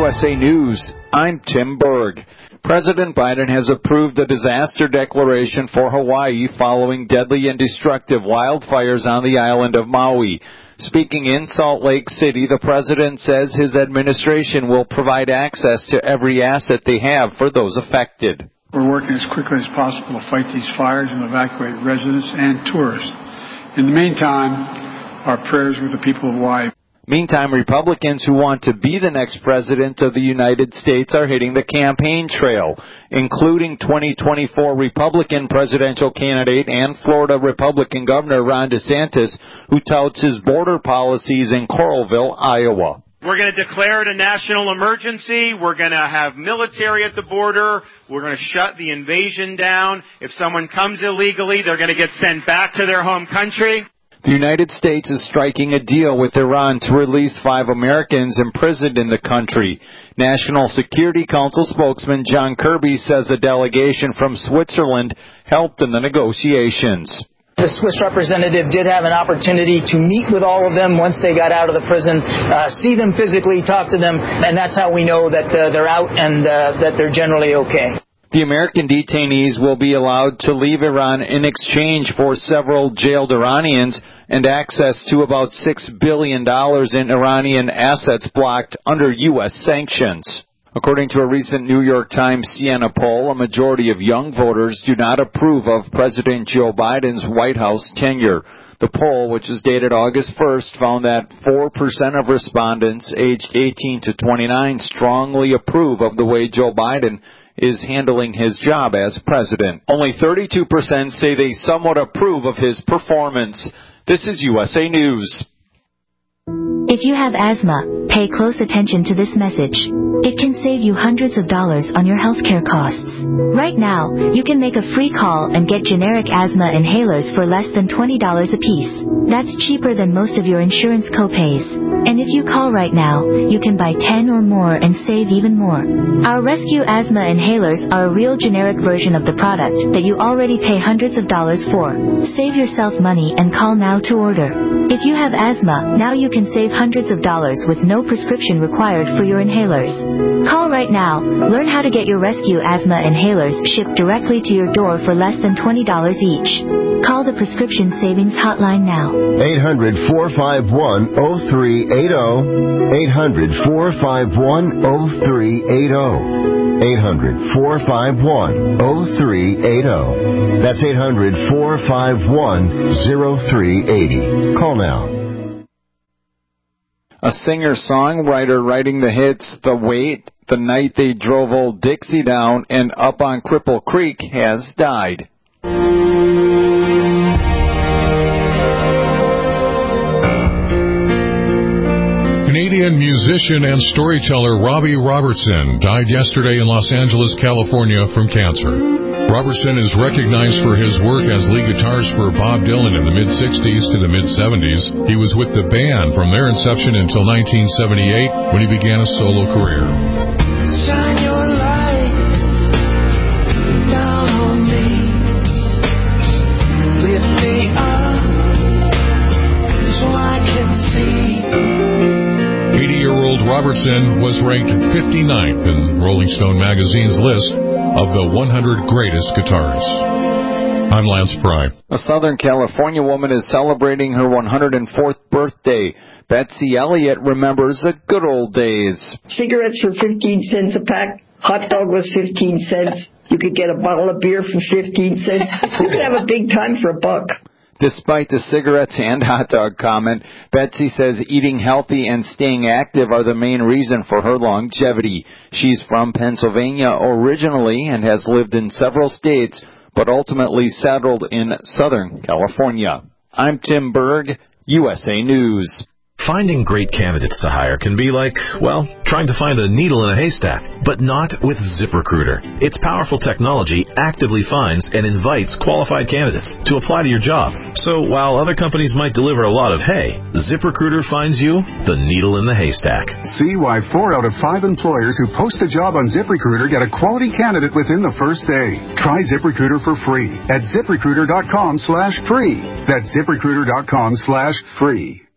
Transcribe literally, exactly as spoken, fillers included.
U S A News, I'm Tim Berg. President Biden has approved a disaster declaration for Hawaii following deadly and destructive wildfires on the island of Maui. Speaking in Salt Lake City, the president says his administration will provide access to every asset they have for those affected. We're working as quickly as possible to fight these fires and evacuate residents and tourists. In the meantime, our prayers with the people of Hawaii. Meantime, Republicans who want to be the next president of the United States are hitting the campaign trail, including twenty twenty-four Republican presidential candidate and Florida Republican Governor Ron DeSantis, who touts his border policies in Coralville, Iowa. We're going to declare it a national emergency. We're going to have military at the border. We're going to shut the invasion down. If someone comes illegally, they're going to get sent back to their home country. The United States is striking a deal with Iran to release five Americans imprisoned in the country. National Security Council spokesman John Kirby says a delegation from Switzerland helped in the negotiations. The Swiss representative did have an opportunity to meet with all of them once they got out of the prison, uh, see them physically, talk to them, and that's how we know that uh, they're out and uh, that they're generally okay. The American detainees will be allowed to leave Iran in exchange for several jailed Iranians and access to about six billion dollars in Iranian assets blocked under U S sanctions. According to a recent New York Times Siena poll, a majority of young voters do not approve of President Joe Biden's White House tenure. The poll, which is dated August first, found that four percent of respondents aged eighteen to twenty-nine strongly approve of the way Joe Biden is handling his job as president. Only thirty-two percent say they somewhat approve of his performance. This is U S A News. If you have asthma, pay close attention to this message. It can save you hundreds of dollars on your healthcare costs. Right now, you can make a free call and get generic asthma inhalers for less than twenty dollars a piece. That's cheaper than most of your insurance copays. And if you call right now, you can buy ten or more and save even more. Our Rescue Asthma Inhalers are a real generic version of the product that you already pay hundreds of dollars for. Save yourself money and call now to order. If you have asthma, now you can save hundreds of dollars with no prescription required for your inhalers. Call right now. Learn how to get your Rescue Asthma Inhalers shipped directly to your door for less than twenty dollars each. Call the Prescription Savings Hotline now. eight hundred, four five one, oh three eight oh. eight hundred, four five one, oh three eight oh. eight hundred, four five one, oh three eight oh. That's eight hundred, four five one, oh three eight oh. Call now. A singer-songwriter writing the hits The Wait, The Night They Drove Old Dixie Down, and Up on Cripple Creek has died. Canadian musician and storyteller Robbie Robertson died yesterday in Los Angeles, California from cancer. Robertson is recognized for his work as lead guitarist for Bob Dylan in the mid-sixties to the mid-seventies. He was with the band from their inception until nineteen seventy-eight, when he began a solo career. Shine your light down on me. Lift me up so I can see. eighty-year-old Robertson was ranked fifty-ninth in Rolling Stone magazine's list of the one hundred greatest guitarists. I'm Lance Pry. A Southern California woman is celebrating her one hundred fourth birthday. Betsy Elliott remembers the good old days. Cigarettes were fifteen cents a pack. Hot dog was fifteen cents. You could get a bottle of beer for fifteen cents. You could have a big time for a buck. Despite the cigarettes and hot dog comment, Betsy says eating healthy and staying active are the main reason for her longevity. She's from Pennsylvania originally and has lived in several states, but ultimately settled in Southern California. I'm Tim Berg, U S A News. Finding great candidates to hire can be like, well, trying to find a needle in a haystack, but not with ZipRecruiter. Its powerful technology actively finds and invites qualified candidates to apply to your job. So while other companies might deliver a lot of hay, ZipRecruiter finds you the needle in the haystack. See why four out of five employers who post a job on ZipRecruiter get a quality candidate within the first day. Try ZipRecruiter for free at ZipRecruiter.com slash free. That's ZipRecruiter.com slash free.